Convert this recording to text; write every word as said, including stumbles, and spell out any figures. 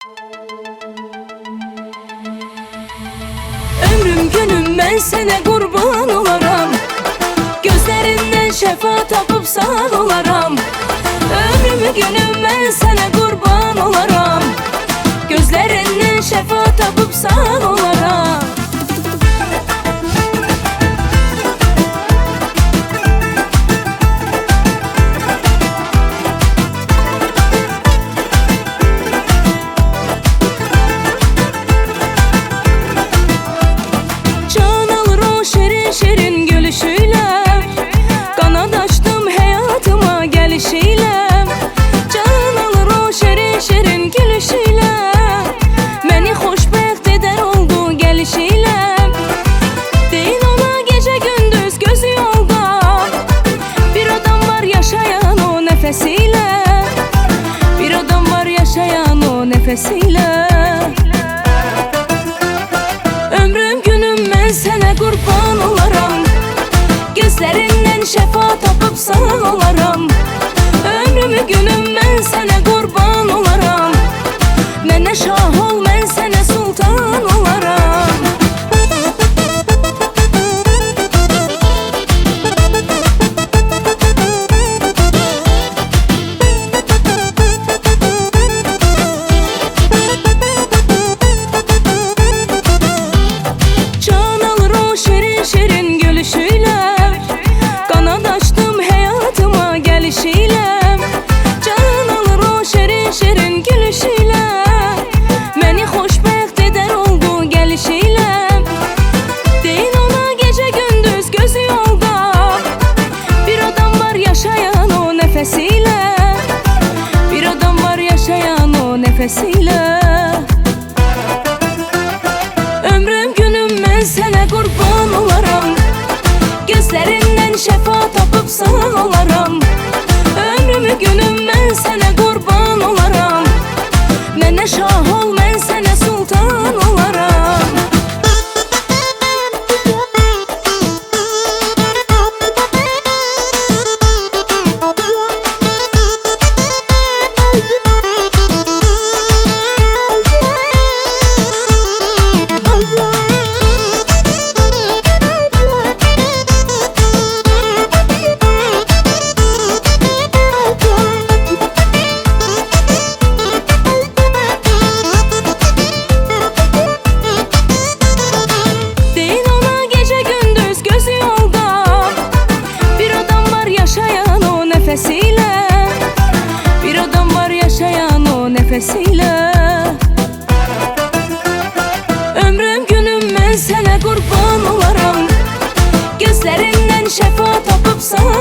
Ömrüm günüm ben sene kurban olaram, gözlerinden şefa tapıp sağ olaram. Ömrüm günüm ben sene kurban olaram, gözlerinden şefa tapıp sağ olaram. Şirin gülüşüyle kanat açtım hayatıma gelişiyle. Can alır o şirin şirin gülüşüyle, beni hoşbəxt eder oldu gelişiyle. Deyin ona gece gündüz gözü yolda, bir adam var yaşayan o nefesiyle. Bir adam var yaşayan o nefesiyle. Ömrüm günüm ben sene kurban olaram, gözlerinden şefa tapıp sağ olaram. Ömrümü günüm ben sene kurban olaram, mənə şah ol mən sənə sultan olaram. Şirin gülüşüyle kanat açtım hayatıma gelişiyle. Can alır o şirin şirin gülüşüyle, beni hoşbəxt eder oldu gelişiyle. Deyin ona gece gündüz gözü yolda, bir adam var yaşayan o nefesiyle. Bir adam var yaşayan o nefesiyle. Ömrüm günüm ben sene kurban olaram, gözlerinden şefa tapıp sağ olaram. Ömrümü günüm ben sene kurban olaram, mənə şah ol mən sənə sultan olaram. Bir adam var yaşayan o nefesiyle. Ömrüm günüm ben sene kurban olaram, gözlerinden şefa tapıp sağ